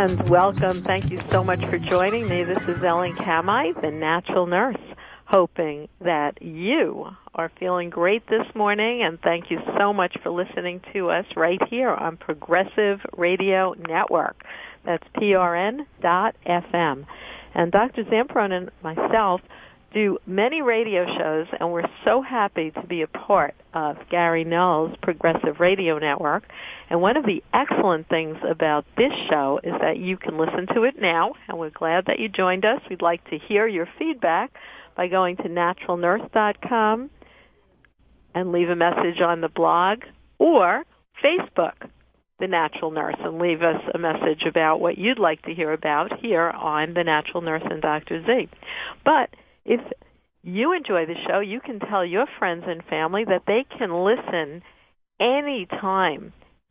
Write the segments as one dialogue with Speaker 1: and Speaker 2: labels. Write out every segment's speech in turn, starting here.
Speaker 1: And welcome. Thank you so much for joining me. This is Ellen Kamai, the Natural Nurse, hoping that you are feeling great this morning, and thank you so much for listening to us right here on Progressive Radio Network. That's PRN.FM. And Dr. Zamperon and myself do many radio shows, and we're so happy to be a part of Gary Null's Progressive Radio Network. And one of the excellent things about this show is that you can listen to it now, and we're glad that you joined us. We'd like to hear your feedback by going to naturalnurse.com and leave a message on the blog, or Facebook, The Natural Nurse, and leave us a message about what you'd like to hear about here on The Natural Nurse and Dr. Z. But if you enjoy the show, you can tell your friends and family that they can listen anytime,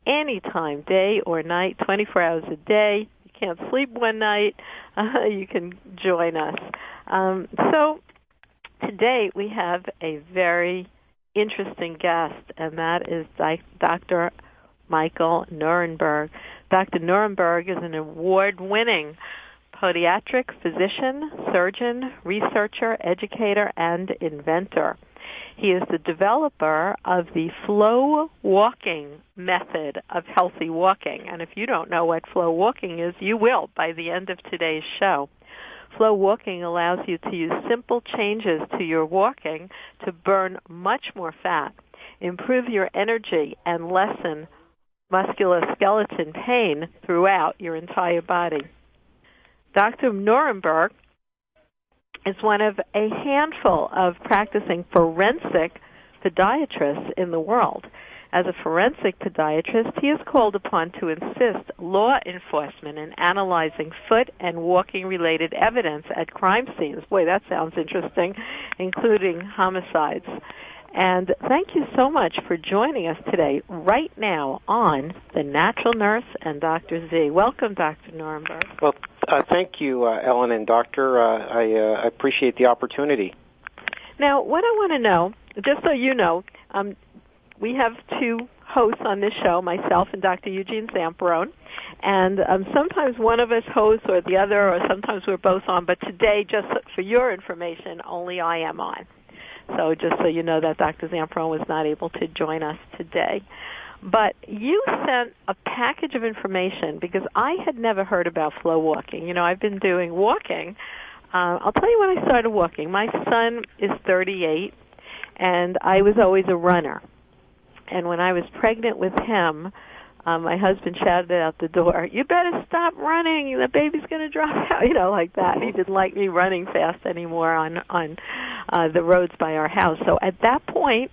Speaker 1: day or night, 24 hours a day. You can't sleep one night, you can join us. So today we have a very interesting guest, and that is Dr. Michael Nierenberg. Dr. Nierenberg is an award-winning podiatric physician, surgeon, researcher, educator, and inventor. He is the developer of the flow walking method of healthy walking. And if you don't know what flow walking is, you will by the end of today's show. Flow walking allows you to use simple changes to your walking to burn much more fat, improve your energy, and lessen musculoskeletal pain throughout your entire body. Dr. Nierenberg is one of a handful of practicing forensic podiatrists in the world. As a forensic podiatrist, he is called upon to assist law enforcement in analyzing foot and walking-related evidence at crime scenes. Boy, that sounds interesting, including homicides. And thank you so much for joining us today, right now, on The Natural Nurse and Dr. Z. Welcome, Dr. Nierenberg.
Speaker 2: Well, thank you, Ellen and Doctor. I appreciate the opportunity.
Speaker 1: Now, what I want to know, just so you know, we have two hosts on this show, myself and Dr. Eugene Zamperon, and sometimes one of us hosts or the other, or sometimes we're both on, but today, just for your information, only I am on. So just so you know that Dr. Zamperon was not able to join us today. But you sent a package of information because I had never heard about flow walking. You know, I've been doing walking. I'll tell you when I started walking. My son is 38, and I was always a runner. And when I was pregnant with him, my husband shouted out the door, "You better stop running, the baby's going to drop out," you know, like that. He didn't like me running fast anymore on the roads by our house. So at that point,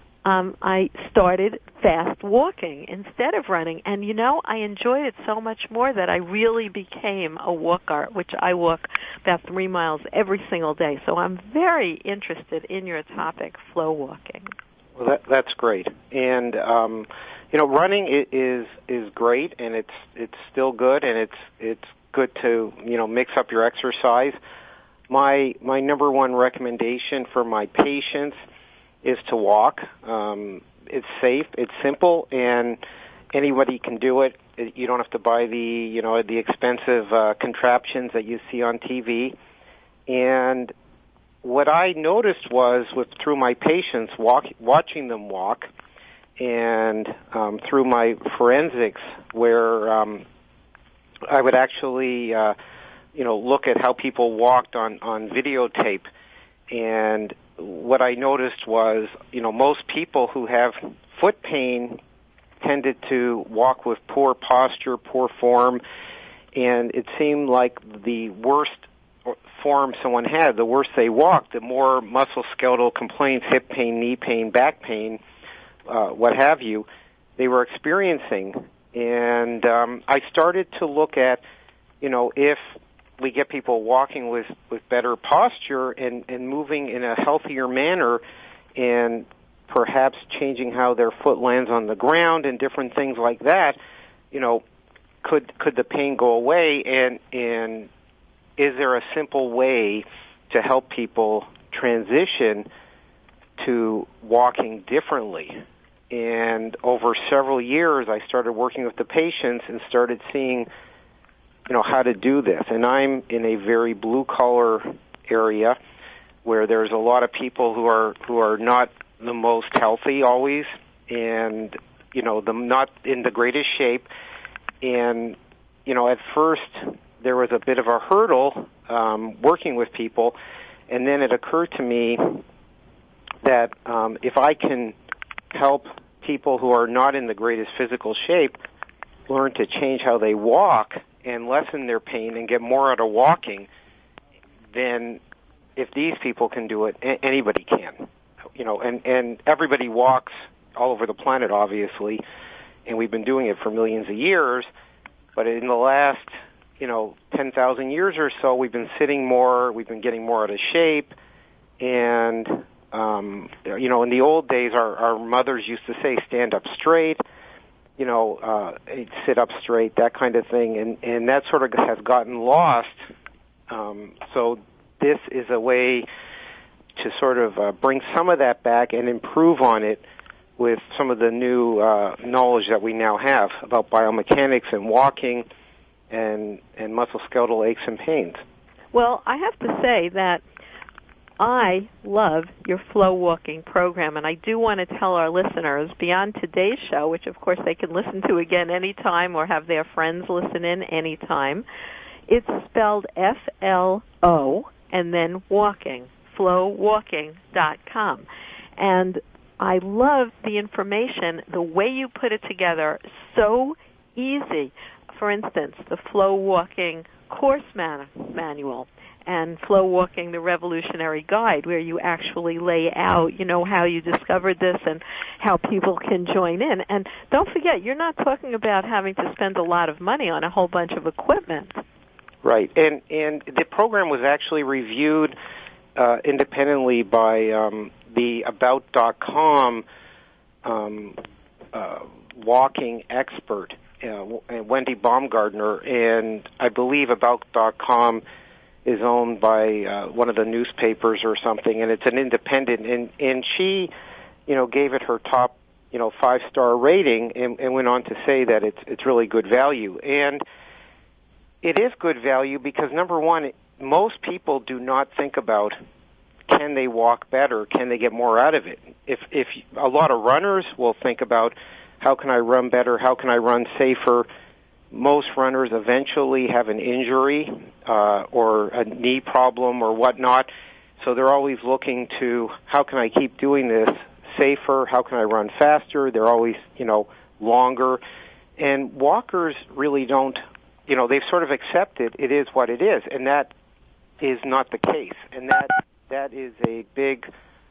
Speaker 1: I started fast walking instead of running. And, you know, I enjoyed it so much more that I really became a walker, which I walk about 3 miles every single day. So I'm very interested in your topic, flow walking.
Speaker 2: Well, that's great. And you know, running is great, and it's still good, and it's good to, you know, mix up your exercise. My number one recommendation for my patients is to walk. It's safe, it's simple, and anybody can do it. You don't have to buy the expensive contraptions that you see on TV. And what I noticed was through my patients watching them walk, and through my forensics, where I would actually look at how people walked on videotape, and what I noticed was, you know, most people who have foot pain tended to walk with poor posture, poor form, and it seemed like the worst form someone had, the worse they walked, the more musculoskeletal complaints, hip pain, knee pain, back pain, what have you, they were experiencing. And I started to look at, you know, if we get people walking with better posture and moving in a healthier manner, and perhaps changing how their foot lands on the ground and different things like that, you know, could the pain go away? And is there a simple way to help people transition to walking differently? And over several years, I started working with the patients and started seeing how to do this. And I'm in a very blue-collar area where there's a lot of people who are not the most healthy always, and not in the greatest shape. And at first there was a bit of a hurdle working with people, and then it occurred to me that if I can help people who are not in the greatest physical shape learn to change how they walk and lessen their pain and get more out of walking, then if these people can do it, anybody can. And everybody walks all over the planet, obviously, and we've been doing it for millions of years, but in the last 10,000 years or so, we've been sitting more, we've been getting more out of shape, and in the old days, our mothers used to say, stand up straight, sit up straight, that kind of thing, and that sort of has gotten lost. So this is a way to sort of bring some of that back and improve on it with some of the new knowledge that we now have about biomechanics and walking and musculoskeletal aches and pains.
Speaker 1: Well, I have to say that I love your Flow Walking program, and I do want to tell our listeners, beyond today's show, which of course they can listen to again anytime or have their friends listen in anytime, it's spelled F-L-O and then walking, flowwalking.com. And I love the information, the way you put it together, so easy. For instance, the Flow Walking course manual and Flow Walking, the Revolutionary Guide, where you actually lay out, how you discovered this and how people can join in. And don't forget, you're not talking about having to spend a lot of money on a whole bunch of equipment.
Speaker 2: Right, and the program was actually reviewed independently by the About.com walking expert, Wendy Baumgartner, and I believe About.com is owned by one of the newspapers or something, and it's an independent, and she, gave it her top, 5-star rating, and went on to say that it's really good value. And it is good value because, number one, most people do not think about, can they walk better? Can they get more out of it? If a lot of runners will think about, how can I run better? How can I run safer? Most runners eventually have an injury or a knee problem or whatnot, so they're always looking to, how can I keep doing this safer? How can I run faster? They're always, longer. And walkers really don't, they've sort of accepted it is what it is, and that is not the case. And that is a big,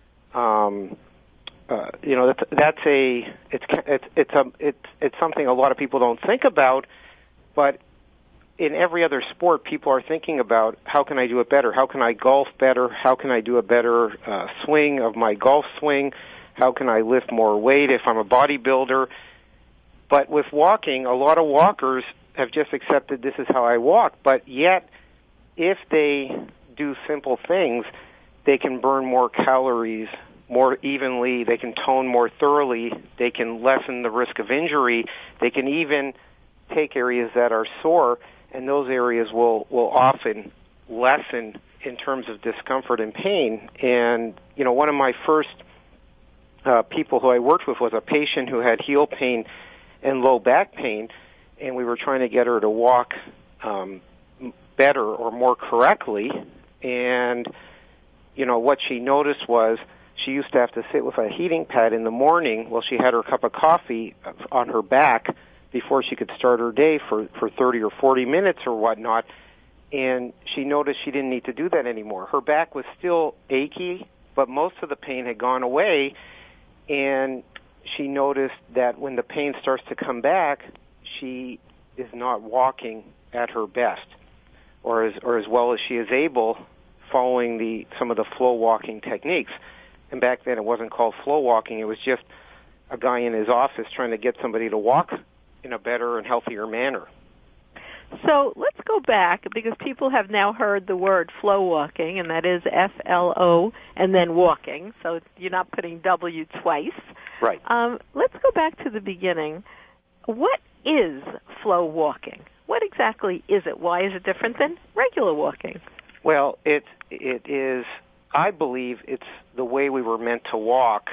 Speaker 2: it's something a lot of people don't think about, but in every other sport, people are thinking about, how can I do it better? How can I golf better? How can I do a better swing of my golf swing? How can I lift more weight if I'm a bodybuilder? But with walking, a lot of walkers have just accepted this is how I walk, but yet if they do simple things, they can burn more calories more evenly, they can tone more thoroughly, they can lessen the risk of injury, they can even take areas that are sore, and those areas will often lessen in terms of discomfort and pain. And, one of my first people who I worked with was a patient who had heel pain and low back pain, and we were trying to get her to walk better or more correctly. And, what she noticed was she used to have to sit with a heating pad in the morning while she had her cup of coffee on her back before she could start her day for 30 or 40 minutes or whatnot. And she noticed she didn't need to do that anymore. Her back was still achy, but most of the pain had gone away. And she noticed that when the pain starts to come back, she is not walking at her best or as well as she is able, following some of the flow walking techniques. And back then it wasn't called flow walking. It was just a guy in his office trying to get somebody to walk in a better and healthier manner.
Speaker 1: So let's go back, because people have now heard the word flow walking, and that is F-L-O and then walking, so you're not putting W twice.
Speaker 2: Right.
Speaker 1: Let's go back to the beginning. What is flow walking? What exactly is it? Why is it different than regular walking?
Speaker 2: Well, it is. I believe it's the way we were meant to walk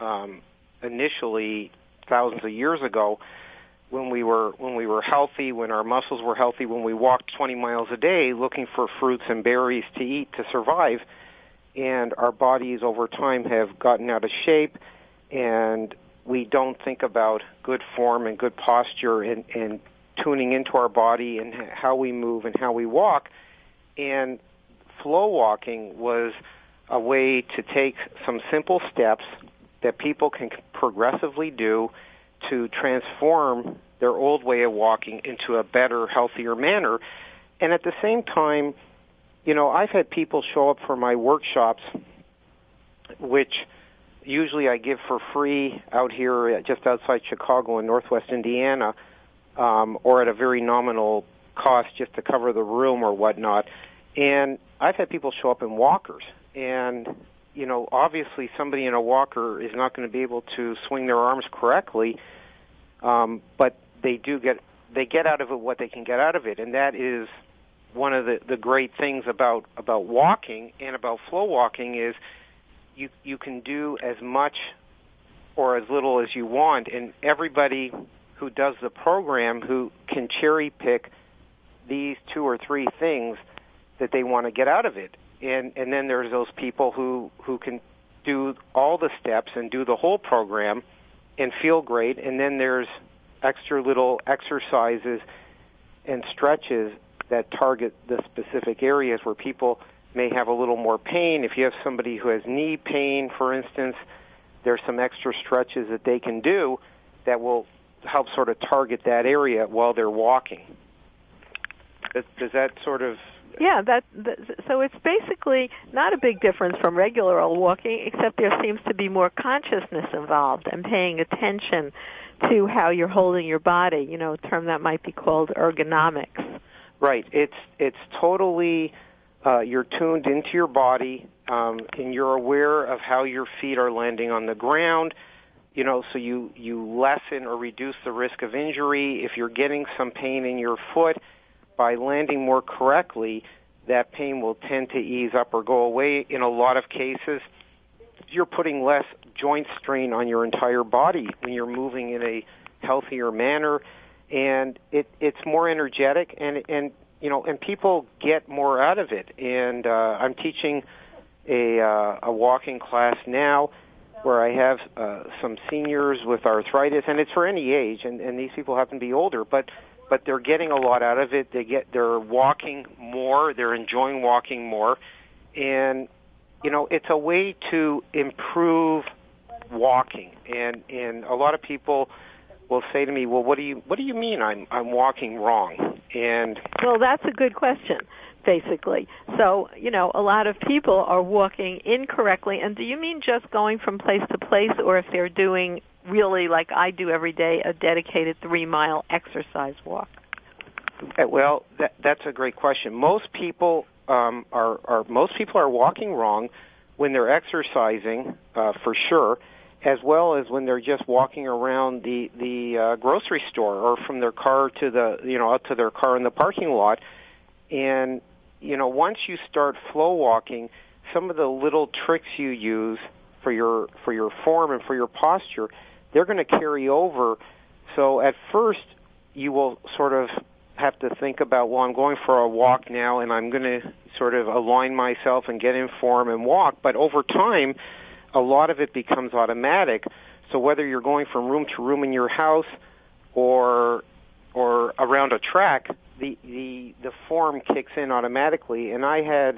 Speaker 2: initially, thousands of years ago, when we were healthy, when our muscles were healthy, when we walked 20 miles a day looking for fruits and berries to eat to survive, and our bodies over time have gotten out of shape, and we don't think about good form and good posture and tuning into our body and how we move and how we walk. And flow walking was a way to take some simple steps that people can progressively do to transform their old way of walking into a better, healthier manner. And at the same time, you know, I've had people show up for my workshops, which usually I give for free out here just outside Chicago in Northwest Indiana, or at a very nominal cost just to cover the room or whatnot. And I've had people show up in walkers. And, you know, obviously somebody in a walker is not going to be able to swing their arms correctly, but they get out of it what they can get out of it. And that is one of the great things about walking and about flow walking is you can do as much or as little as you want, and everybody who does the program who can cherry pick these 2 or 3 things that they want to get out of it. And then there's those people who can do all the steps and do the whole program and feel great. And then there's extra little exercises and stretches that target the specific areas where people may have a little more pain. If you have somebody who has knee pain, for instance, there's some extra stretches that they can do that will help sort of target that area while they're walking. Does that sort of...
Speaker 1: Yeah, so it's basically not a big difference from regular old walking, except there seems to be more consciousness involved and paying attention to how you're holding your body, you know, a term that might be called ergonomics.
Speaker 2: Right. It's totally, you're tuned into your body, and you're aware of how your feet are landing on the ground, you know, so you lessen or reduce the risk of injury. If you're getting some pain in your foot, by landing more correctly, that pain will tend to ease up or go away. In a lot of cases, you're putting less joint strain on your entire body when you're moving in a healthier manner, and it's more energetic, and you know, and people get more out of it. And I'm teaching a walking class now where I have some seniors with arthritis, and it's for any age, and these people happen to be older, but they're getting a lot out of it. They're walking more. They're enjoying walking more. And, you know, it's a way to improve walking. And a lot of people will say to me, well, what do you mean I'm walking wrong? And
Speaker 1: well, that's a good question, basically. So, you know, a lot of people are walking incorrectly. And do you mean just going from place to place, or if they're doing really, like I do every day, a dedicated 3-mile exercise walk?
Speaker 2: Well, that's a great question. Most people are walking wrong when they're exercising, for sure, as well as when they're just walking around the grocery store or from their car to out to their car in the parking lot. And you know, once you start flow walking, some of the little tricks you use for your form and for your posture, they're going to carry over. So at first, you will sort of have to think about, well, I'm going for a walk now, and I'm going to sort of align myself and get in form and walk. But over time, a lot of it becomes automatic. So whether you're going from room to room in your house or around a track, the form kicks in automatically. And I had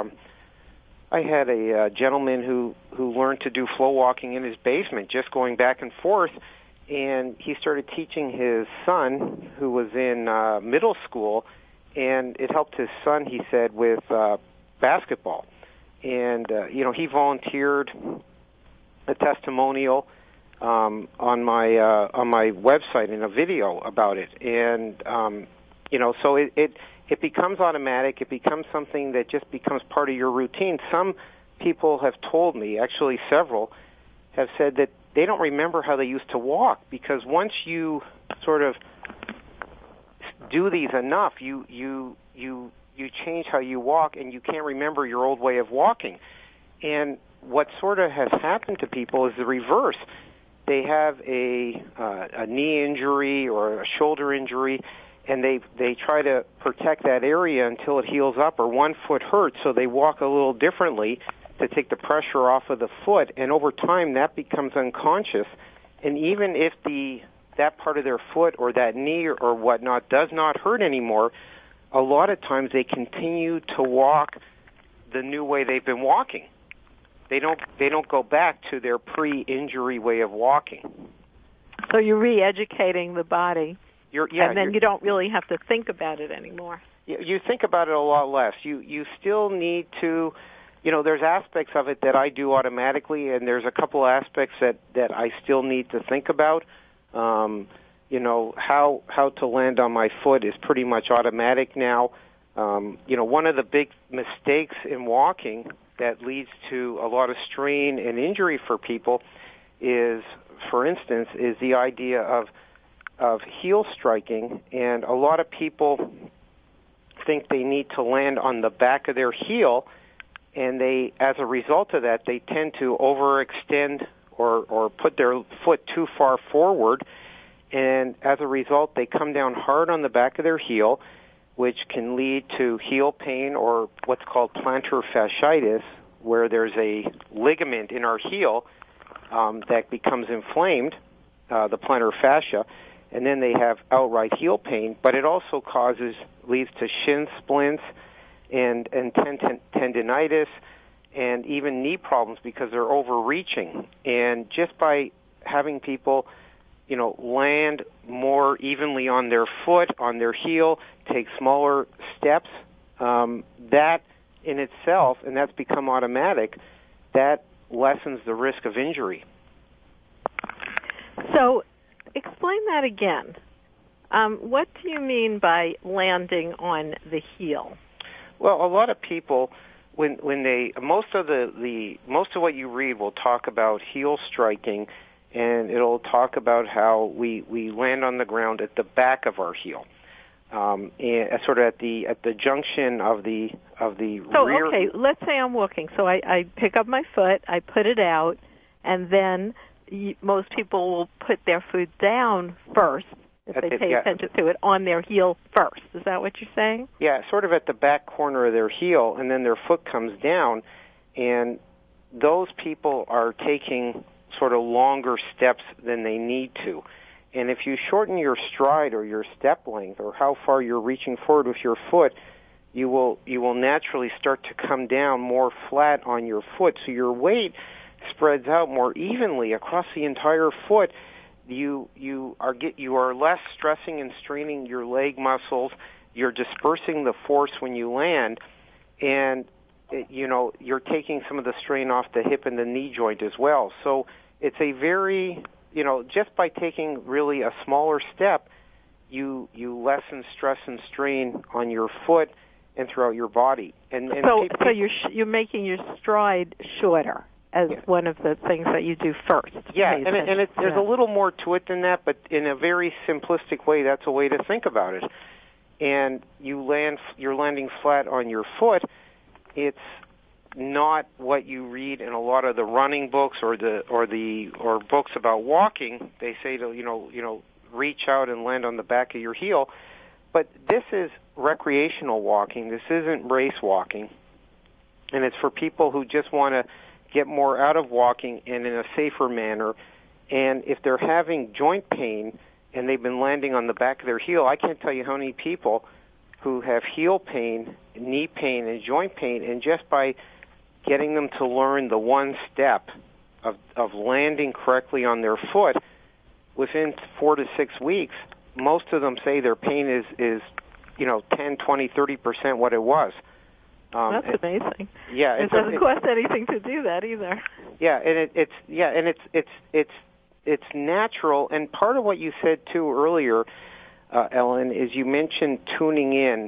Speaker 2: a gentleman who learned to do flow walking in his basement, just going back and forth, and he started teaching his son, who was in middle school, and it helped his son, he said, with basketball. And you know, he volunteered a testimonial on my website in a video about it, and you know, so it becomes automatic. It becomes something that just becomes part of your routine. Some people have told me, actually several, have said that they don't remember how they used to walk, because once you sort of do these enough, you change how you walk, and you can't remember your old way of walking. And what sort of has happened to people is the reverse. They have a knee injury or a shoulder injury, and they try to protect that area until it heals up, or one foot hurts, so they walk a little differently to take the pressure off of the foot, and over time that becomes unconscious. And even if that part of their foot or that knee or whatnot does not hurt anymore, a lot of times they continue to walk the new way they've been walking. They don't go back to their pre-injury way of walking.
Speaker 1: So you're re-educating the body, and then you don't really have to think about it anymore.
Speaker 2: You think about it a lot less. You still need to, there's aspects of it that I do automatically, and there's a couple aspects that I still need to think about. How to land on my foot is pretty much automatic now. One of the big mistakes in walking that leads to a lot of strain and injury for people is, for instance, is the idea of heel striking. And a lot of people think they need to land on the back of their heel, and as a result of that, they tend to overextend or put their foot too far forward, and as a result, they come down hard on the back of their heel, which can lead to heel pain or what's called plantar fasciitis, where there's a ligament in our heel that becomes inflamed, the plantar fascia, and then they have outright heel pain. But it also leads to shin splints and tendinitis and even knee problems because they're overreaching. And just by having people land more evenly on their foot, on their heel, take smaller steps, that in itself, and that's become automatic, that lessens the risk of injury.
Speaker 1: So explain that again. What do you mean by landing on the heel?
Speaker 2: Well, a lot of people, when most of what you read will talk about heel striking, and it'll talk about how we land on the ground at the back of our heel, and sort of at the junction of the rear.
Speaker 1: Okay, let's say I'm walking. So I pick up my foot, I put it out, and then most people will put their foot down first, if they pay attention to it, on their heel first. Is that what you're saying?
Speaker 2: Yeah, sort of at the back corner of their heel, and then their foot comes down, and those people are taking sort of longer steps than they need to. And if you shorten your stride or your step length or how far you're reaching forward with your foot, you will naturally start to come down more flat on your foot, so your weight spreads out more evenly across the entire foot. You are less stressing and straining your leg muscles. You're dispersing the force when you land, and you're taking some of the strain off the hip and the knee joint as well. So it's a very, just by taking really a smaller step, you lessen stress and strain on your foot and throughout your body.
Speaker 1: So you're making your stride shorter as one of the things that you do first.
Speaker 2: Yeah, and there's a little more to it than that, but in a very simplistic way, that's a way to think about it. And you're landing flat on your foot. It's not what you read in a lot of the running books or books about walking. They say to reach out and land on the back of your heel, but this is recreational walking. This isn't race walking, and it's for people who just want to get more out of walking and in a safer manner. And if they're having joint pain and they've been landing on the back of their heel, I can't tell you how many people who have heel pain, knee pain, and joint pain, and just by getting them to learn the one step of landing correctly on their foot, within 4 to 6 weeks, most of them say their pain is 10, 20, 30% what it was.
Speaker 1: That's amazing.
Speaker 2: Yeah,
Speaker 1: it doesn't cost anything to do that either.
Speaker 2: Yeah, and it's natural. And part of what you said too earlier, Ellen, is you mentioned tuning in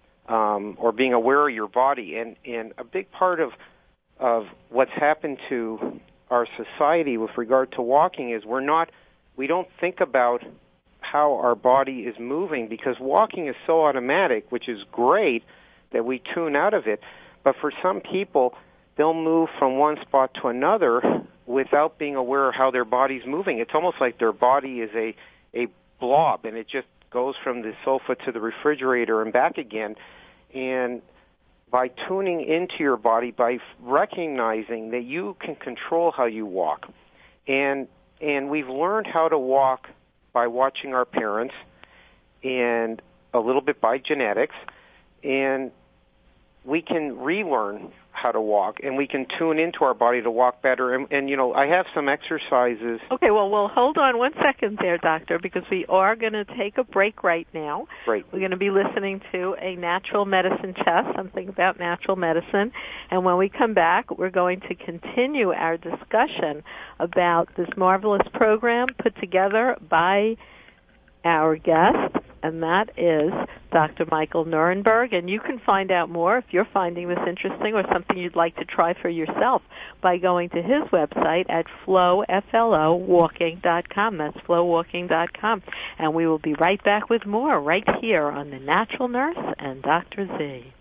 Speaker 2: or being aware of your body, and a big part of what's happened to our society with regard to walking is we don't think about how our body is moving, because walking is so automatic, which is great that we tune out of it. But for some people, they'll move from one spot to another without being aware of how their body's moving. It's almost like their body is a blob, and it just goes from the sofa to the refrigerator and back again. And by tuning into your body, by recognizing that you can control how you walk, and we've learned how to walk by watching our parents and a little bit by genetics, and we can relearn how to walk, and we can tune into our body to walk better. And I have some exercises.
Speaker 1: Okay, well, hold on one second there, Doctor, because we are going to take a break right now.
Speaker 2: Great.
Speaker 1: We're going to be listening to a natural medicine chest, something about natural medicine. And when we come back, we're going to continue our discussion about this marvelous program put together by our guest, and that is Dr. Michael Nierenberg. And you can find out more if you're finding this interesting or something you'd like to try for yourself by going to his website at flowwalking.com. That's flowwalking.com. And we will be right back with more right here on The Natural Nurse and Dr. Z.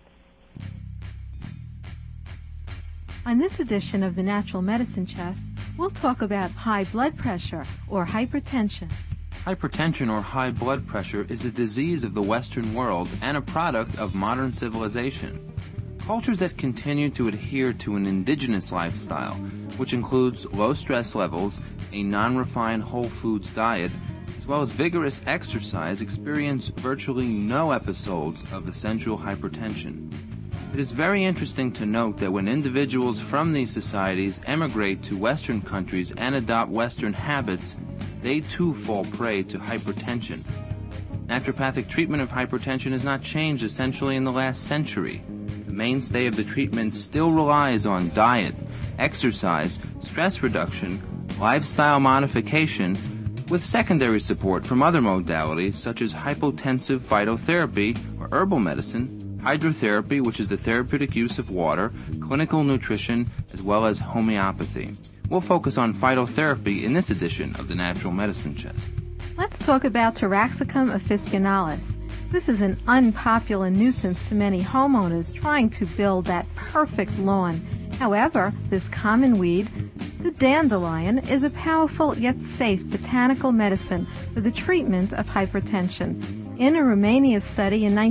Speaker 3: On this edition of The Natural Medicine Chest, we'll talk about high blood pressure or hypertension.
Speaker 4: Hypertension or high blood pressure is a disease of the Western world and a product of modern civilization. Cultures that continue to adhere to an indigenous lifestyle, which includes low stress levels, a non-refined whole foods diet, as well as vigorous exercise, experience virtually no episodes of essential hypertension. It is very interesting to note that when individuals from these societies emigrate to Western countries and adopt Western habits, they too fall prey to hypertension. Naturopathic treatment of hypertension has not changed essentially in the last century. The mainstay of the treatment still relies on diet, exercise, stress reduction, lifestyle modification, with secondary support from other modalities such as hypotensive phytotherapy or herbal medicine, hydrotherapy, which is the therapeutic use of water, clinical nutrition, as well as homeopathy. We'll focus on phytotherapy in this edition of the Natural Medicine Chest.
Speaker 3: Let's talk about Taraxacum officinalis. This is an unpopular nuisance to many homeowners trying to build that perfect lawn. However, this common weed, the dandelion, is a powerful yet safe botanical medicine for the treatment of hypertension. In a Romania study in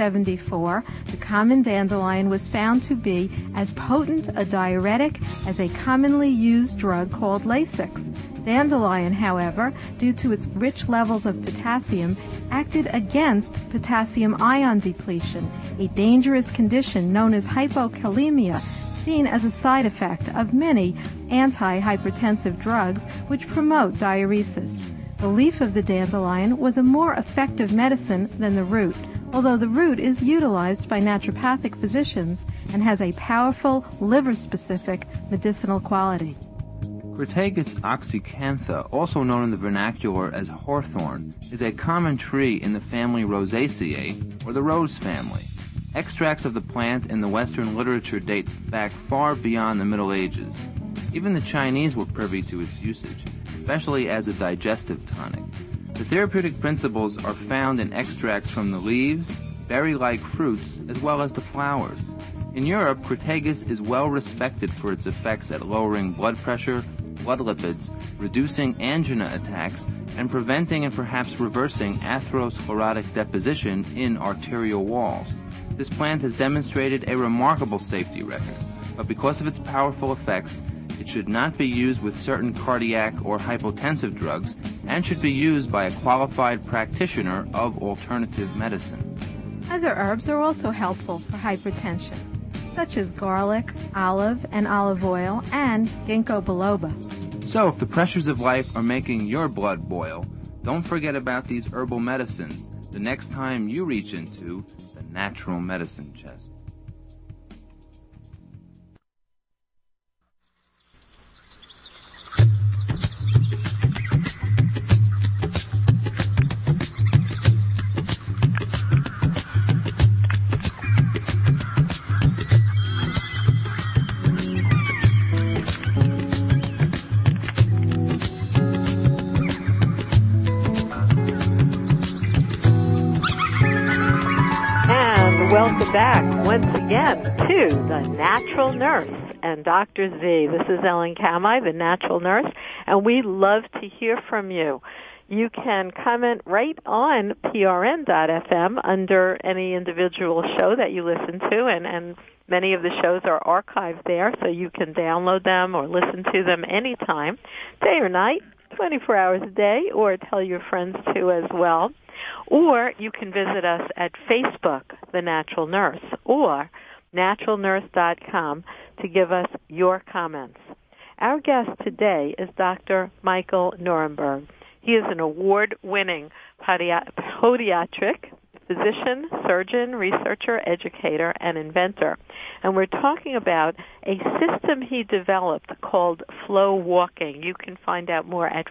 Speaker 3: 1974, the common dandelion was found to be as potent a diuretic as a commonly used drug called Lasix. Dandelion, however, due to its rich levels of potassium, acted against potassium ion depletion, a dangerous condition known as hypokalemia, seen as a side effect of many anti-hypertensive drugs which promote diuresis. The leaf of the dandelion was a more effective medicine than the root, although the root is utilized by naturopathic physicians and has a powerful liver-specific medicinal quality.
Speaker 4: Crataegus oxycantha, also known in the vernacular as hawthorn, is a common tree in the family Rosaceae, or the rose family. Extracts of the plant in the Western literature date back far beyond the Middle Ages. Even the Chinese were privy to its usage, especially as a digestive tonic. The therapeutic principles are found in extracts from the leaves, berry-like fruits, as well as the flowers. In Europe, Crataegus is well respected for its effects at lowering blood pressure, blood lipids, reducing angina attacks, and preventing and perhaps reversing atherosclerotic deposition in arterial walls. This plant has demonstrated a remarkable safety record, but because of its powerful effects, it should not be used with certain cardiac or hypotensive drugs and should be used by a qualified practitioner of alternative medicine.
Speaker 3: Other herbs are also helpful for hypertension, such as garlic, olive and olive oil, and ginkgo biloba.
Speaker 4: So if the pressures of life are making your blood boil, don't forget about these herbal medicines the next time you reach into the Natural Medicine Chest.
Speaker 1: welcome back once again to The Natural Nurse and Dr. Z. This is Ellen Kamai, the Natural Nurse, and we love to hear from you. You can comment right on prn.fm under any individual show that you listen to, and many of the shows are archived there, so you can download them or listen to them anytime, day or night, 24 hours a day, or tell your friends to as well. Or you can visit us at Facebook, The Natural Nurse, or naturalnurse.com to give us your comments. Our guest today is Dr. Michael Nuremberg. He is an award-winning podiatric physician, surgeon, researcher, educator, and inventor. And we're talking about a system he developed called Flow Walking. You can find out more at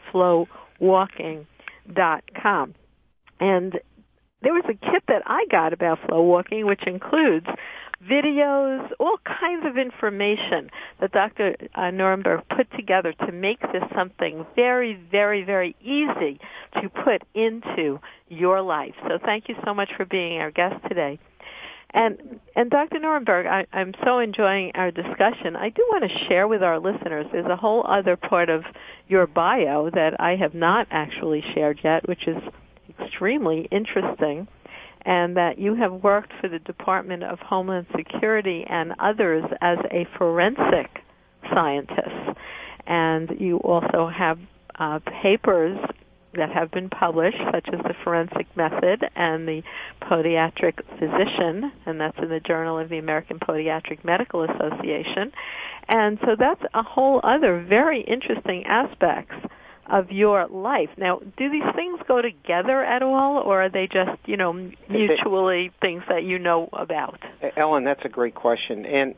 Speaker 1: flowwalking.com. And there was a kit that I got about Flow Walking, which includes videos, all kinds of information that Dr. Nuremberg put together to make this something very, very, very easy to put into your life. So thank you so much for being our guest today. And Dr. Nuremberg, I'm so enjoying our discussion. I do want to share with our listeners, there's a whole other part of your bio that I have not actually shared yet, which is extremely interesting, and that you have worked for the Department of Homeland Security and others as a forensic scientist. And you also have papers that have been published, such as the Forensic Method and the Podiatric Physician, and that's in the Journal of the American Podiatric Medical Association. And so that's a whole other very interesting aspects of your life. Now, do these things go together at all, or are they just, mutually things that you know about?
Speaker 2: Ellen, that's a great question, and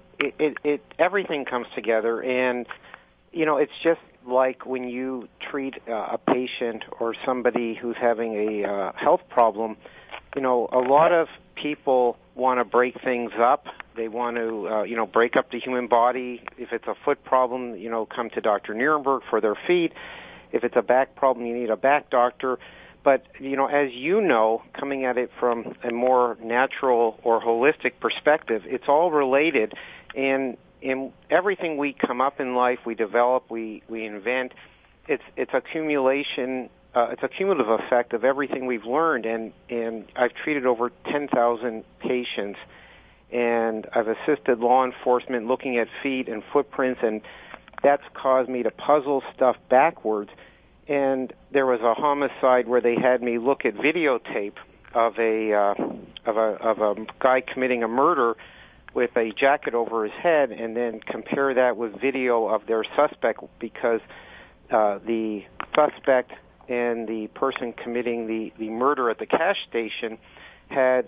Speaker 2: it everything comes together, and it's just like when you treat a patient or somebody who's having a health problem. A lot of people want to break things up. They want to, break up the human body. If it's a foot problem, come to Dr. Nuremberg for their feet. If it's a back problem, you need a back doctor. But, as you know, coming at it from a more natural or holistic perspective, it's all related. And in everything we come up in life, we develop, we invent, it's accumulation. It's a cumulative effect of everything we've learned, and I've treated over 10,000 patients, and I've assisted law enforcement looking at feet and footprints, and that's caused me to puzzle stuff backwards. And there was a homicide where they had me look at videotape of a guy committing a murder with a jacket over his head, and then compare that with video of their suspect, because the suspect and the person committing the murder at the cash station had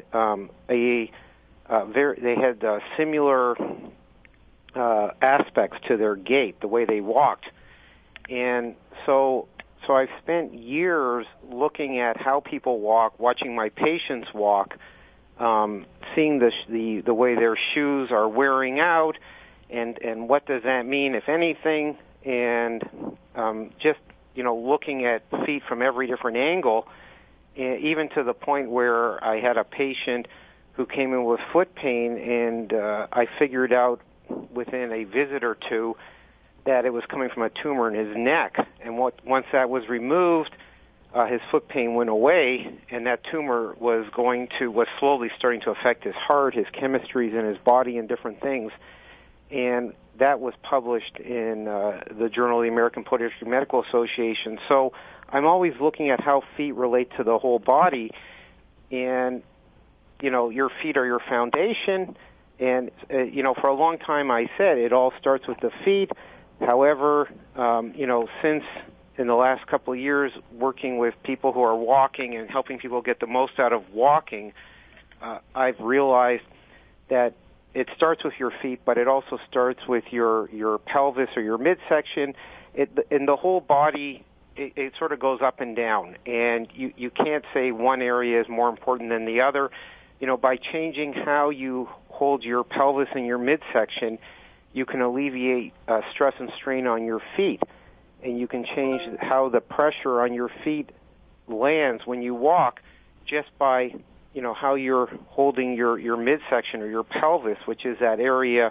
Speaker 2: similar aspects to their gait, the way they walked. And so I've spent years looking at how people walk, watching my patients walk, seeing the way their shoes are wearing out, and what does that mean, if anything, and just looking at feet from every different angle, even to the point where I had a patient who came in with foot pain, and I figured out within a visit or two that it was coming from a tumor in his neck. And once that was removed, his foot pain went away, and that tumor was slowly starting to affect his heart, his chemistries in his body, and different things. And that was published in the Journal of the American Podiatric Medical Association. So I'm always looking at how feet relate to the whole body, and your feet are your foundation. And for a long time I said it all starts with the feet. However, since in the last couple of years working with people who are walking and helping people get the most out of walking, I've realized that it starts with your feet, but it also starts with your pelvis or your midsection. In the whole body, it sort of goes up and down, and you can't say one area is more important than the other. By changing how you hold your pelvis and your midsection, you can alleviate stress and strain on your feet, and you can change how the pressure on your feet lands when you walk just by how you're holding your midsection or your pelvis, which is that area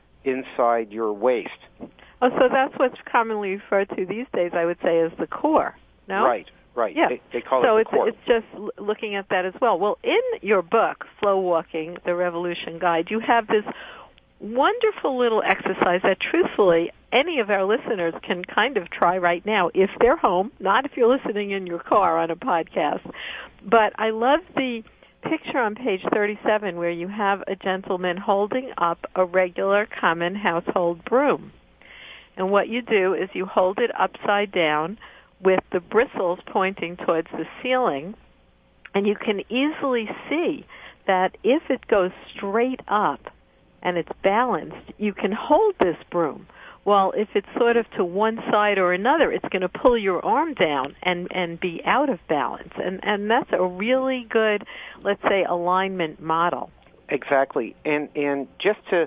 Speaker 2: inside your waist.
Speaker 1: Oh, so that's what's commonly referred to these days, I would say, as the core, no?
Speaker 2: Right.
Speaker 1: Yeah.
Speaker 2: They call
Speaker 1: it
Speaker 2: the core.
Speaker 1: So it's just looking at that as well. Well, in your book, Flow Walking, The Revolution Guide, you have this wonderful little exercise that, truthfully, any of our listeners can kind of try right now if they're home, not if you're listening in your car on a podcast. But I love the picture on page 37 where you have a gentleman holding up a regular common household broom. And what you do is you hold it upside down with the bristles pointing towards the ceiling, and you can easily see that if it goes straight up and it's balanced, you can hold this broom. Well, if it's sort of to one side or another, it's going to pull your arm down and be out of balance. And that's a really good, let's say, alignment model.
Speaker 2: Exactly. And just to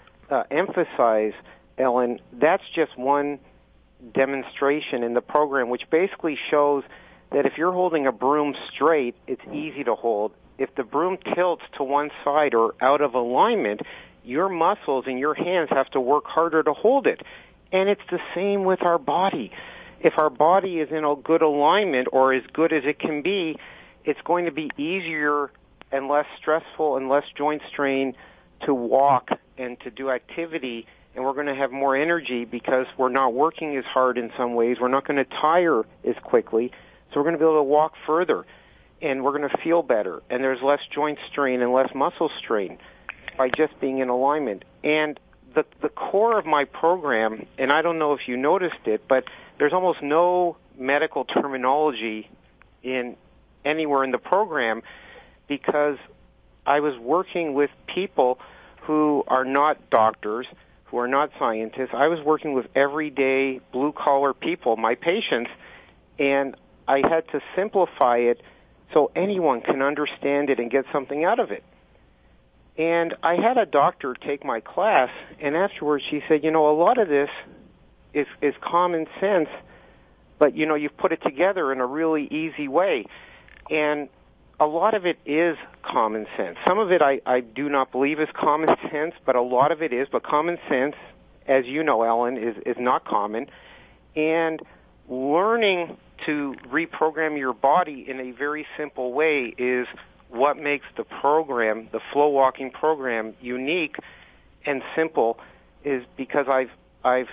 Speaker 2: emphasize, Ellen, that's just one demonstration in the program, which basically shows that if you're holding a broom straight, it's easy to hold. If the broom tilts to one side or out of alignment, your muscles in your hands have to work harder to hold it. And it's the same with our body. If our body is in a good alignment or as good as it can be, it's going to be easier and less stressful and less joint strain to walk and to do activity, and we're going to have more energy because we're not working as hard in some ways. We're not going to tire as quickly, so we're going to be able to walk further, and we're going to feel better, and there's less joint strain and less muscle strain by just being in alignment. And the core of my program, and I don't know if you noticed it, but there's almost no medical terminology anywhere in the program because I was working with people who are not doctors, who are not scientists. I was working with everyday blue-collar people, my patients, and I had to simplify it so anyone can understand it and get something out of it. And I had a doctor take my class, and afterwards she said, a lot of this is common sense, but, you've put it together in a really easy way. And a lot of it is common sense. Some of it I do not believe is common sense, but a lot of it is. But common sense, as you know, Ellen, is not common. And learning to reprogram your body in a very simple way is what makes the program, the Flow Walking program, unique and simple, is because I've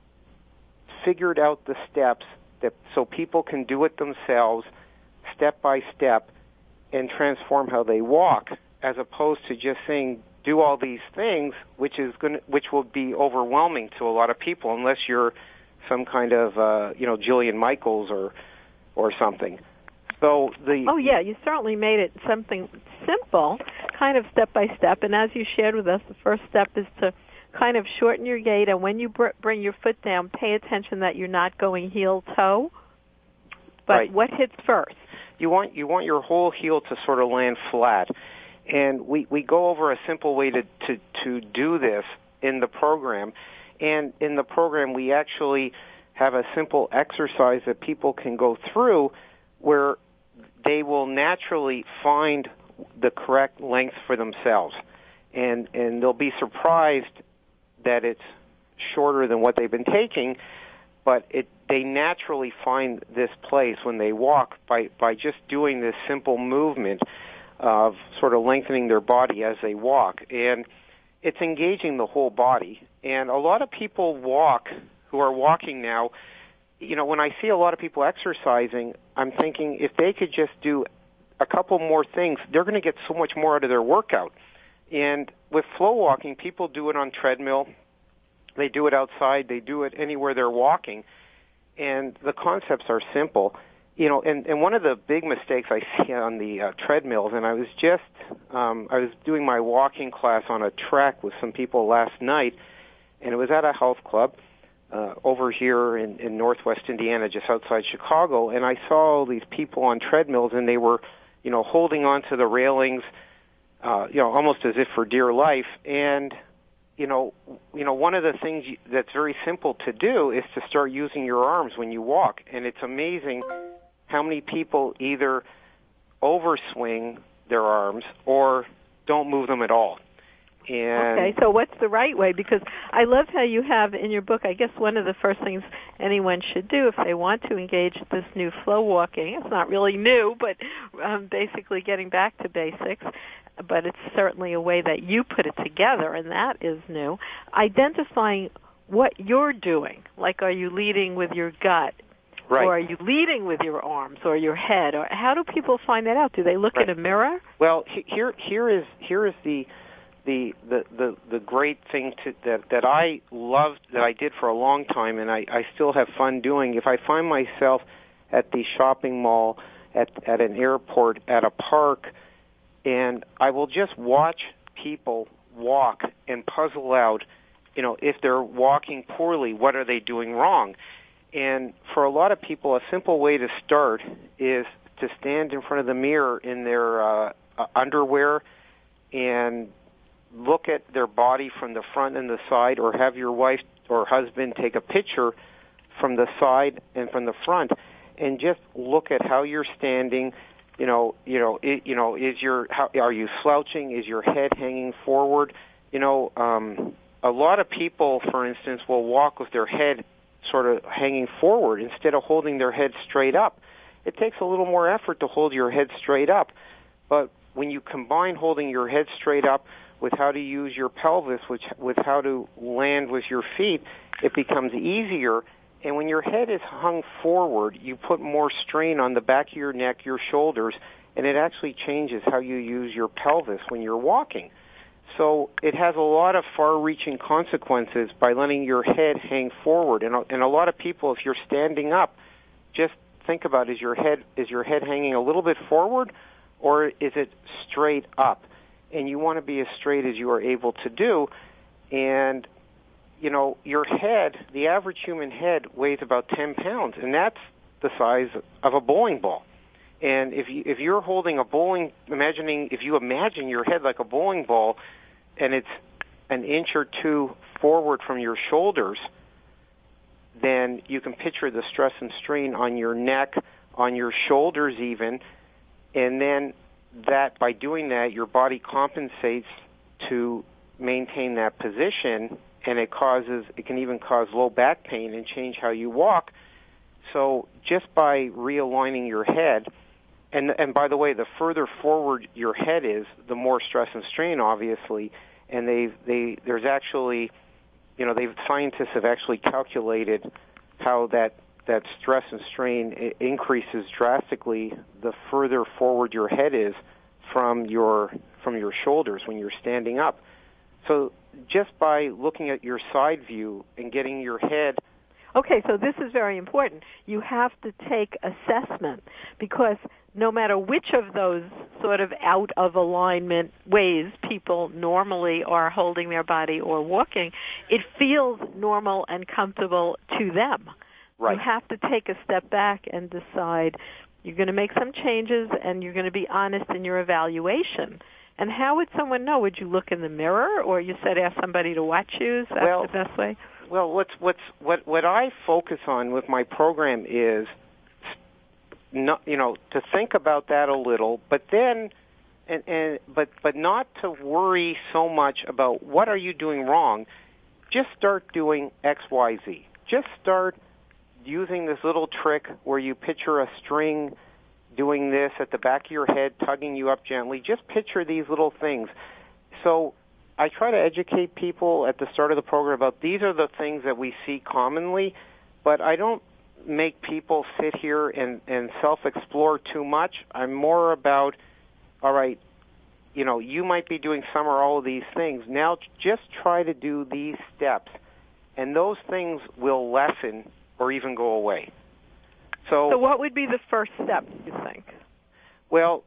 Speaker 2: figured out the steps so people can do it themselves, step by step, and transform how they walk, as opposed to just saying do all these things, which will be overwhelming to a lot of people, unless you're some kind of Jillian Michaels or something. So
Speaker 1: you certainly made it something simple, kind of step by step. And as you shared with us, the first step is to kind of shorten your gait, and when you bring your foot down, pay attention that you're not going heel toe. But
Speaker 2: right.
Speaker 1: What hits first?
Speaker 2: You want your whole heel to sort of land flat, and we go over a simple way to do this in the program. And in the program, we actually have a simple exercise that people can go through where they will naturally find the correct length for themselves, and they'll be surprised that it's shorter than what they've been taking, but they naturally find this place when they walk by just doing this simple movement of sort of lengthening their body as they walk. And it's engaging the whole body. And a lot of people who are walking now, when I see a lot of people exercising, I'm thinking if they could just do a couple more things, they're going to get so much more out of their workout. And with flow walking, people do it on treadmill. They do it outside. They do it anywhere they're walking. And the concepts are simple. And one of the big mistakes I see on the treadmills, and I was doing my walking class on a track with some people last night, and it was at a health club over here in northwest Indiana, just outside Chicago, and I saw all these people on treadmills, and they were, holding on to the railings, almost as if for dear life. And one of the things that's very simple to do is to start using your arms when you walk, and it's amazing how many people either overswing their arms or don't move them at all. And
Speaker 1: okay, so what's the right way? Because I love how you have in your book, I guess one of the first things anyone should do if they want to engage this new flow walking, it's not really new, but basically getting back to basics, but it's certainly a way that you put it together, and that is new. Identifying what you're doing, like are you leading with your gut?
Speaker 2: Right.
Speaker 1: Or are you leading with your arms or your head? Or how do people find that out? Do they look in a mirror?
Speaker 2: Well, here is the great thing that I loved, that I did for a long time, and I still have fun doing. If I find myself at the shopping mall, at an airport, at a park, and I will just watch people walk and puzzle out, if they're walking poorly, what are they doing wrong? And for a lot of people, a simple way to start is to stand in front of the mirror in their underwear and look at their body from the front and the side, or have your wife or husband take a picture from the side and from the front, and just look at how you're standing. Are you slouching? Is your head hanging forward? A lot of people, for instance, will walk with their head sort of hanging forward instead of holding their head straight up. It takes a little more effort to hold your head straight up, but when you combine holding your head straight up with how to use your pelvis, with how to land with your feet, it becomes easier. And when your head is hung forward, you put more strain on the back of your neck, your shoulders, and it actually changes how you use your pelvis when you're walking. So it has a lot of far-reaching consequences by letting your head hang forward. And a lot of people, if you're standing up, just think about, is your head hanging a little bit forward, or is it straight up? And you want to be as straight as you are able to do. And, your head, the average human head, weighs about 10 pounds, and that's the size of a bowling ball. And if you're holding if you imagine your head like a bowling ball, and it's an inch or two forward from your shoulders, then you can picture the stress and strain on your neck, on your shoulders even, and then that by doing that, your body compensates to maintain that position, and it can even cause low back pain and change how you walk. So just by realigning your head, and by the way, the further forward your head is, the more stress and strain, obviously. And there's actually, scientists have actually calculated how that stress and strain increases drastically the further forward your head is from your shoulders when you're standing up. So just by looking at your side view and getting your head.
Speaker 1: Okay, so this is very important. You have to take assessment, because no matter which of those sort of out of alignment ways people normally are holding their body or walking, it feels normal and comfortable to them.
Speaker 2: Right.
Speaker 1: You have to take a step back and decide you're going to make some changes, and you're going to be honest in your evaluation. And how would someone know? Would you look in the mirror, or you said ask somebody to watch you? Is that the best way?
Speaker 2: Well, what I focus on with my program is, to think about that a little, but then, but not to worry so much about what are you doing wrong. Just start doing X, Y, Z. Just start using this little trick where you picture a string doing this at the back of your head, tugging you up gently. Just picture these little things. So I try to educate people at the start of the program about these are the things that we see commonly, but I don't make people sit here and self-explore too much. I'm more about, all right, you might be doing some or all of these things. Now just try to do these steps, and those things will lessen or even go away. So
Speaker 1: what would be the first step, you think?
Speaker 2: Well,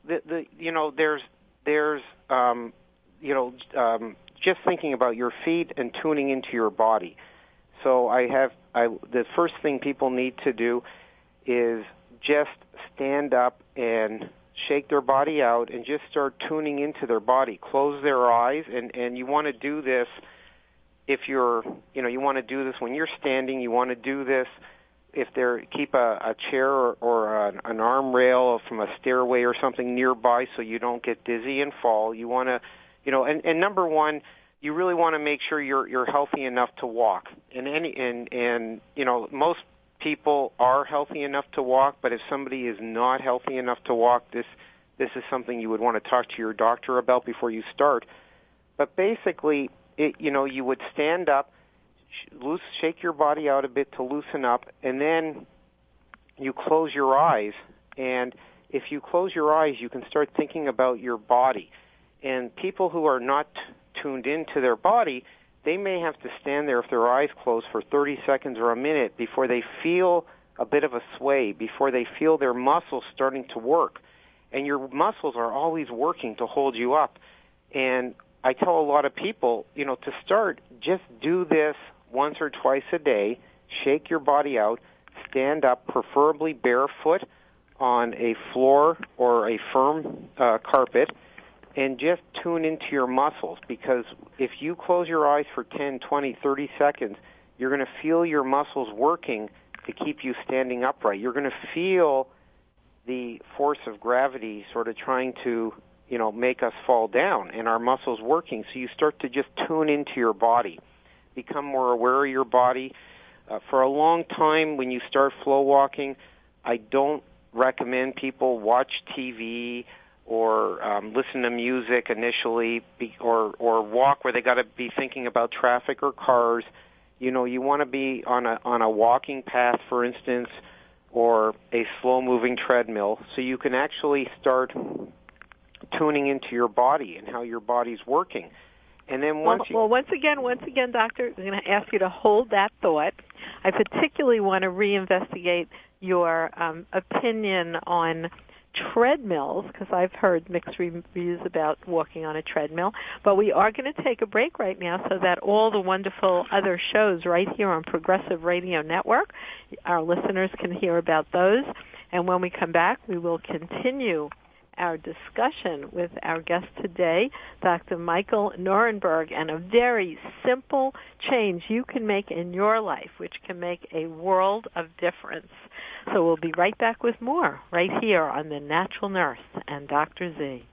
Speaker 2: just thinking about your feet and tuning into your body. So the first thing people need to do is just stand up and shake their body out and just start tuning into their body. Close their eyes, and you want to do this if you want to do this when you're standing. You want to do this if they keep a chair or an arm rail from a stairway or something nearby so you don't get dizzy and fall. You want to, and number one, you really want to make sure you're healthy enough to walk. And most people are healthy enough to walk, but if somebody is not healthy enough to walk, this is something you would want to talk to your doctor about before you start. But basically, you would stand up, shake your body out a bit to loosen up, and then you close your eyes. And if you close your eyes, you can start thinking about your body. And people who are not tuned into their body, they may have to stand there with their eyes closed for 30 seconds or a minute before they feel a bit of a sway, before they feel their muscles starting to work. And your muscles are always working to hold you up. And I tell a lot of people, to start, just do this once or twice a day. Shake your body out. Stand up, preferably barefoot, on a floor or a firm carpet, and just tune into your muscles. Because if you close your eyes for 10, 20, 30 seconds, you're going to feel your muscles working to keep you standing upright. You're going to feel the force of gravity sort of trying to make us fall down, and our muscles working. So you start to just tune into your body, become more aware of your body. For a long time, when you start flow walking, I don't recommend people watch TV or listen to music initially, or walk where they got to be thinking about traffic or cars. You want to be on a walking path, for instance, or a slow-moving treadmill, so you can actually start tuning into your body and how your body's working. And then once again, Doctor, I'm going to ask you to hold that thought. I particularly want to reinvestigate your opinion on treadmills, because I've heard mixed reviews about walking on a treadmill. But we are going to take a break right now so that all the wonderful other shows right here on Progressive Radio Network, our listeners can hear about those. And when we come back, we will continue our discussion with our guest today, Dr. Michael Nierenberg, and a very simple change you can make in your life, which can make a world of difference. So we'll be right back with more right here on The Natural Nurse and Dr. Z.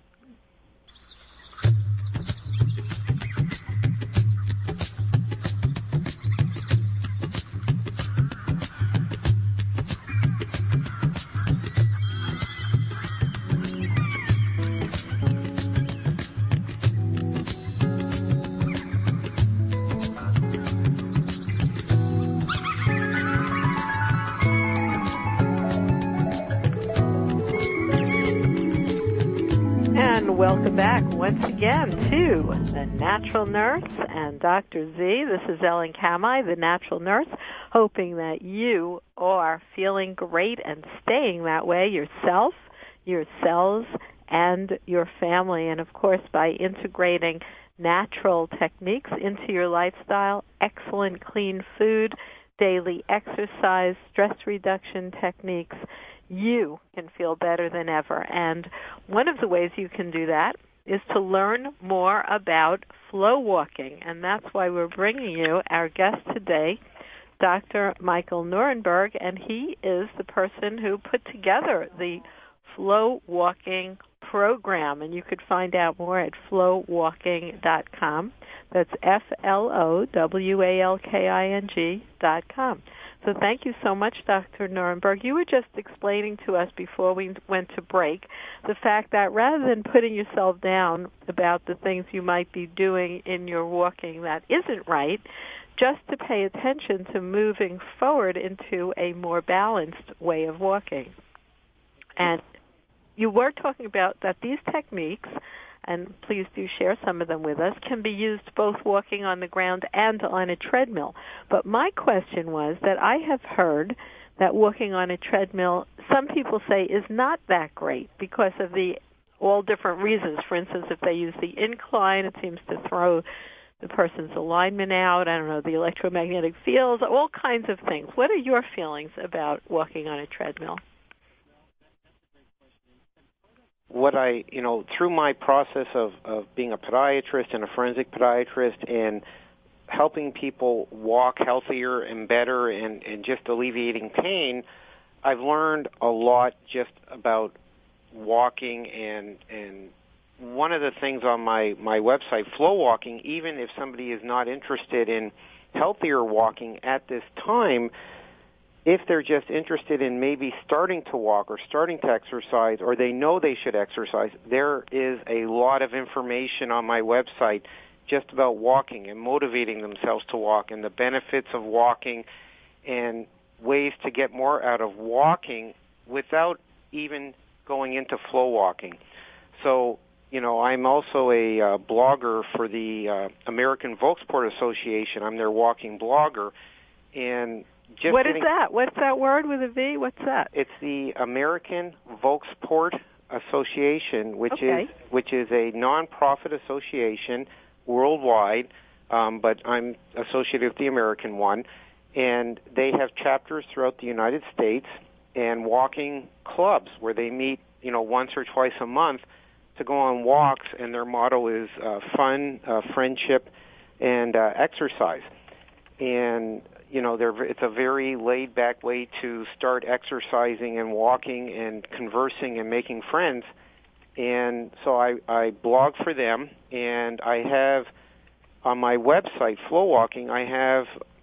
Speaker 2: Welcome back once again to The Natural Nurse and Dr. Z. This is Ellen Kamai, The Natural Nurse, hoping that you are feeling great and staying that way yourself, your cells, and your family. And, of course, by integrating natural techniques into your lifestyle, excellent clean food, daily exercise, stress reduction techniques, you can feel better than ever. And one of the ways you can do that is to learn more about flow walking. And that's why we're bringing you our guest today, Dr. Michael Nierenberg, and he is the person who put together the flow walking program. And you could find out more at flowwalking.com. That's FLOWALKING.com. So thank you so much, Dr. Nierenberg. You were just explaining to us before we went to break the fact that rather than putting yourself down about the things you might be doing in your walking that isn't right, just to pay attention to moving forward into a more balanced way of walking. And you were talking about that these techniques, and please do share some of them with us, can be used both walking on the ground and on a treadmill. But my question was that I have heard that walking on a treadmill, some people say, is not that great because of all different reasons. For instance, if they use the incline, it seems to throw the person's alignment out. I don't know, the electromagnetic fields, all kinds of things. What are your feelings about walking on a treadmill? What through my process of being a podiatrist and a forensic podiatrist and helping people walk healthier and better and just alleviating pain, I've learned a lot just about walking, and one of the things on my website, Flow Walking, even if somebody is not interested in healthier walking at this time, if they're just interested in maybe starting to walk or starting to exercise, or they know they should exercise, there is a lot of information on my website just about walking and motivating themselves to walk and the benefits of walking and ways to get more out of walking without even going into flow walking. So, I'm also a blogger for the American Volksport Association. I'm their walking blogger. And
Speaker 1: what is that? What's that word with a V? What's that?
Speaker 2: It's the American Volksport Association, which is a nonprofit association worldwide, but I'm associated with the American one. And they have chapters throughout the United States and walking clubs where they meet, once or twice a month to go on walks, and their motto is fun, friendship, and exercise. And, it's a very laid-back way to start exercising and walking and conversing and making friends. And so I blog for them, and I have on my website, Flow Walking, I have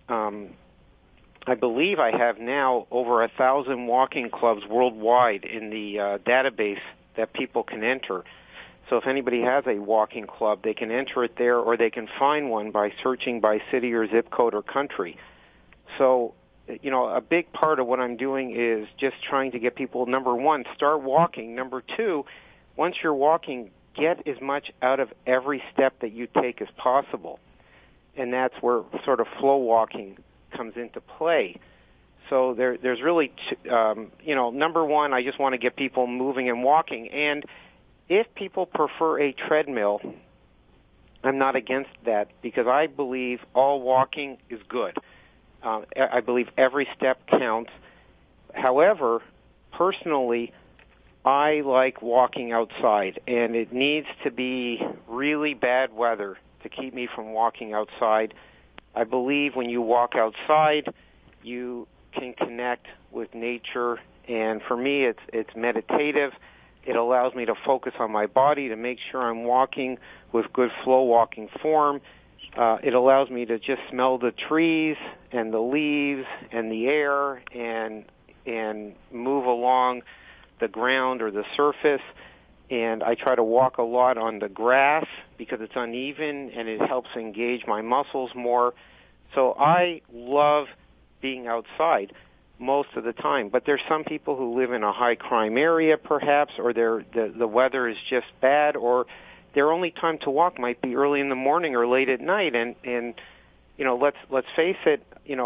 Speaker 2: I believe I have now over 1,000 walking clubs worldwide in the database that people can enter. So if anybody has a walking club, they can enter it there, or they can find one by searching by city or zip code or country. So, a big part of what I'm doing is just trying to get people, number one, start walking. Number two, once you're walking, get as much out of every step that you take as possible. And that's where sort of flow walking comes into play. So there's really, number one, I just want to get people moving and walking. And if people prefer a treadmill, I'm not against that, because I believe all walking is good. I believe every step counts. However, personally, I like walking outside, and it needs to be really bad weather to keep me from walking outside. I believe when you walk outside, you can connect with nature, and for me, it's meditative. It allows me to focus on my body to make sure I'm walking with good flow walking form. It allows me to just smell the trees and the leaves and the air and move along the ground or the surface. And I try to walk a lot on the grass because it's uneven and it helps engage my muscles more. So I love being outside most of the time. But there's some people who live in a high crime area perhaps, or the weather is just bad, or their only time to walk might be early in the morning or late at night. And let's face it,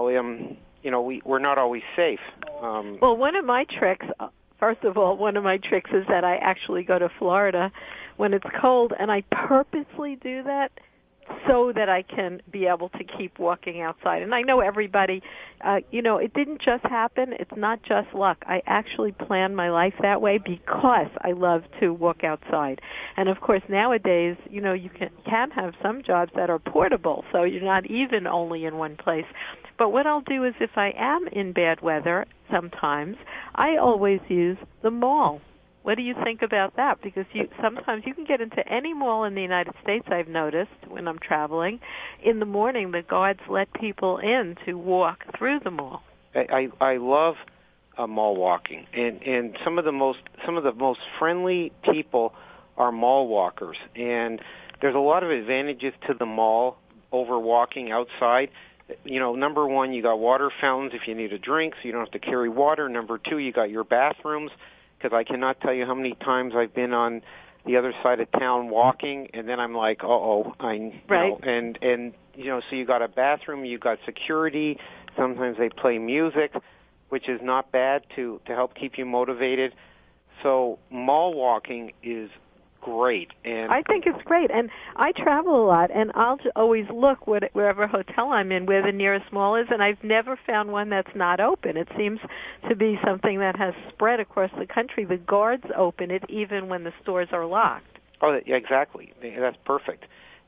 Speaker 2: we're not always safe.
Speaker 1: Well, one of my tricks, first of all, is that I actually go to Florida when it's cold, and I purposely do that so that I can be able to keep walking outside. And I know everybody, it didn't just happen. It's not just luck. I actually plan my life that way because I love to walk outside. And, of course, nowadays, you can have some jobs that are portable, so you're not even only in one place. But what I'll do is if I am in bad weather sometimes, I always use the mall. What do you think about that? Because sometimes you can get into any mall in the United States, I've noticed, when I'm traveling. In the morning, the guards let people in to walk through the mall.
Speaker 2: I love mall walking, and some of the most friendly people are mall walkers. And there's a lot of advantages to the mall over walking outside. Number one, you got water fountains if you need a drink, so you don't have to carry water. Number two, you got your bathrooms, because I cannot tell you how many times I've been on the other side of town walking, and then I'm like,
Speaker 1: right.
Speaker 2: So you got a bathroom, you got security. Sometimes they play music, which is not bad to help keep you motivated. So mall walking is great. And
Speaker 1: I think it's great. And I travel a lot, and I'll always look wherever hotel I'm in where the nearest mall is, and I've never found one that's not open. It seems to be something that has spread across the country. The guards open it even when the stores are locked.
Speaker 2: Oh, yeah, exactly. That's perfect.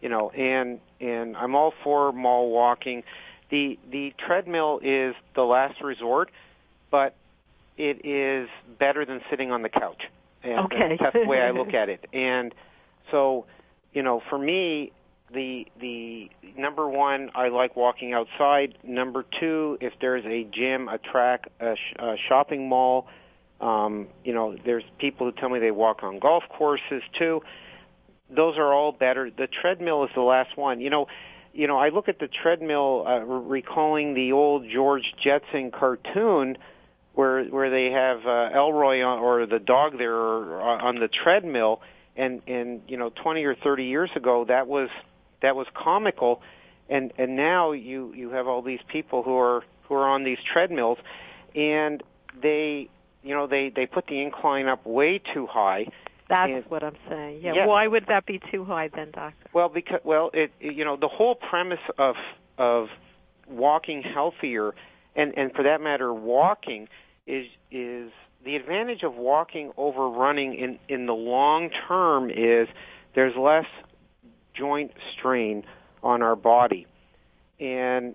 Speaker 2: and I'm all for mall walking. The treadmill is the last resort, but it is better than sitting on the couch. And
Speaker 1: okay.
Speaker 2: That's the way I look at it. And so, for me, the number one, I like walking outside. Number two, if there's a gym, a track, a shopping mall, there's people who tell me they walk on golf courses too. Those are all better. The treadmill is the last one. I look at the treadmill, recalling the old George Jetson cartoon where they have Elroy or the dog there on the treadmill, and 20 or 30 years ago that was comical, and now you have all these people who are on these treadmills, and they put the incline up way too high.
Speaker 1: That's what I'm saying. Yeah. Why would that be too high then, Doctor?
Speaker 2: Well, the whole premise of walking healthier, and for that matter, walking is the advantage of walking over running in the long term is there's less joint strain on our body, and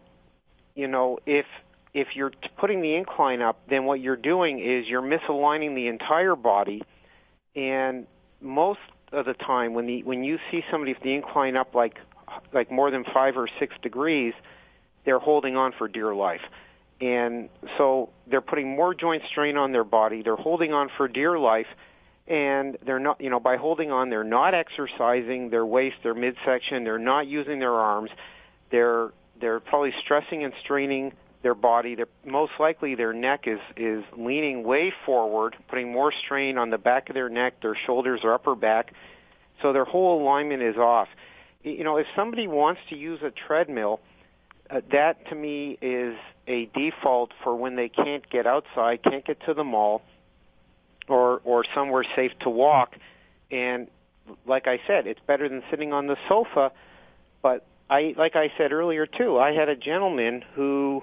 Speaker 2: if you're putting the incline up, then what you're doing is you're misaligning the entire body. And most of the time, when you see somebody with the incline up like more than 5 or 6 degrees, they're holding on for dear life, and so they're putting more joint strain on their body. They're holding on for dear life, and they're not. By holding on, they're not exercising their waist, their midsection. They're not using their arms. They're probably stressing and straining their body. Most likely their neck is leaning way forward, putting more strain on the back of their neck, their shoulders, or upper back. So their whole alignment is off. If somebody wants to use a treadmill, that to me is a default for when they can't get outside, can't get to the mall, or somewhere safe to walk. And like I said, it's better than sitting on the sofa. But like I said earlier too, I had a gentleman who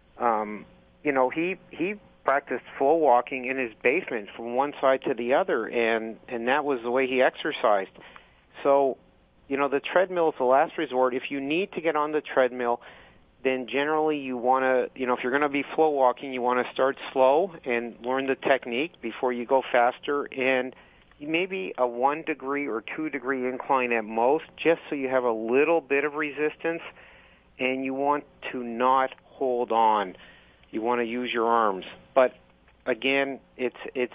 Speaker 2: he practiced flow walking in his basement from one side to the other, and that was the way he exercised. So, the treadmill is the last resort. If you need to get on the treadmill, then generally you want to, if you're going to be flow walking, you want to start slow and learn the technique before you go faster, and maybe a 1 degree or 2 degree incline at most, just so you have a little bit of resistance, and you want to not hold on. You want to use your arms. But again, that's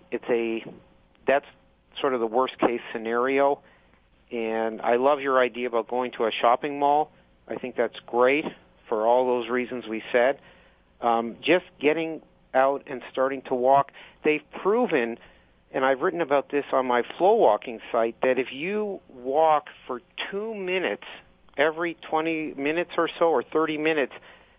Speaker 2: sort of the worst case scenario. And I love your idea about going to a shopping mall. I think that's great for all those reasons we said. Just getting out and starting to walk. They've proven, and I've written about this on my flow walking site, that if you walk for 2 minutes every 20 minutes or so, or 30 minutes,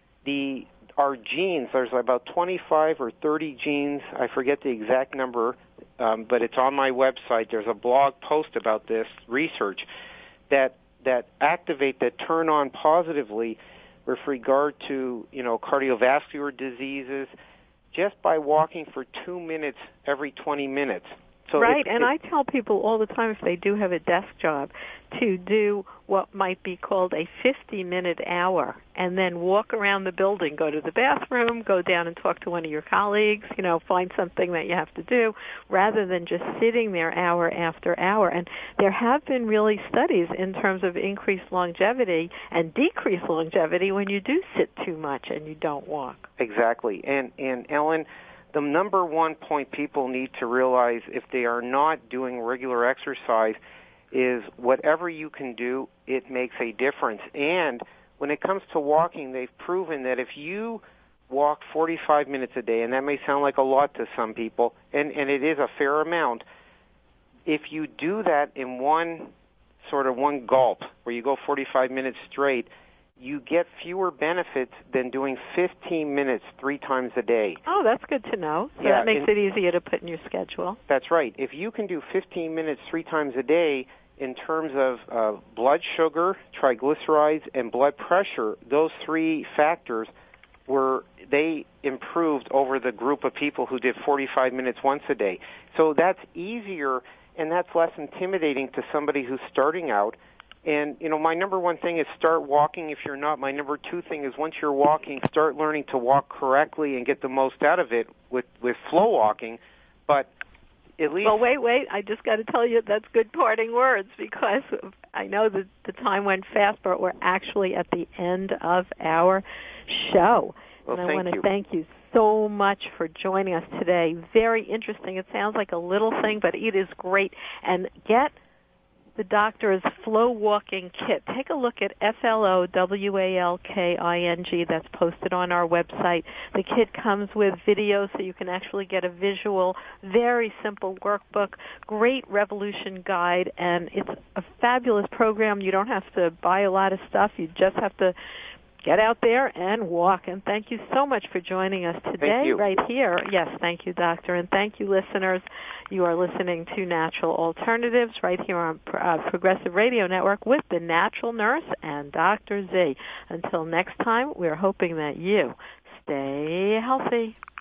Speaker 2: our genes, there's about 25 or 30 genes, I forget the exact number, but it's on my website. There's a blog post about this research that activate, that turn on positively with regard to, cardiovascular diseases, just by walking for 2 minutes every 20 minutes. So
Speaker 1: right, and I tell people all the time, if they do have a desk job, to do what might be called a 50-minute hour, and then walk around the building, go to the bathroom, go down and talk to one of your colleagues, find something that you have to do, rather than just sitting there hour after hour. And there have been really studies in terms of increased longevity and decreased longevity when you do sit too much and you don't walk.
Speaker 2: Exactly. And Ellen, the number one point people need to realize if they are not doing regular exercise is whatever you can do, it makes a difference. And when it comes to walking, they've proven that if you walk 45 minutes a day, and that may sound like a lot to some people, and it is a fair amount, if you do that in one gulp, where you go 45 minutes straight, you get fewer benefits than doing 15 minutes 3 times a day.
Speaker 1: Oh, that's good to know. So that makes it easier to put in your schedule.
Speaker 2: That's right. If you can do 15 minutes 3 times a day, in terms of blood sugar, triglycerides, and blood pressure, those 3 factors they improved over the group of people who did 45 minutes once a day. So that's easier, and that's less intimidating to somebody who's starting out, And, my number one thing is start walking if you're not. My number two thing is once you're walking, start learning to walk correctly and get the most out of it with flow walking. But at least...
Speaker 1: Well, wait. I just got to tell you that's good parting words, because I know that the time went fast, but we're actually at the end of our show.
Speaker 2: Well,
Speaker 1: and I want to
Speaker 2: you.
Speaker 1: thank you so much for joining us today. Very interesting. It sounds like a little thing, but it is great. And get the doctor's Flow Walking Kit. Take a look at FLOWALKING. That's posted on our website. The kit comes with videos so you can actually get a visual, very simple workbook, great revolution guide, and it's a fabulous program. You don't have to buy a lot of stuff. You just have to get out there and walk. And thank you so much for joining us today right here. Yes, thank you, Doctor. And thank you, listeners. You are listening to Natural Alternatives right here on Progressive Radio Network with the Natural Nurse and Dr. Z. Until next time, we're hoping that you stay healthy.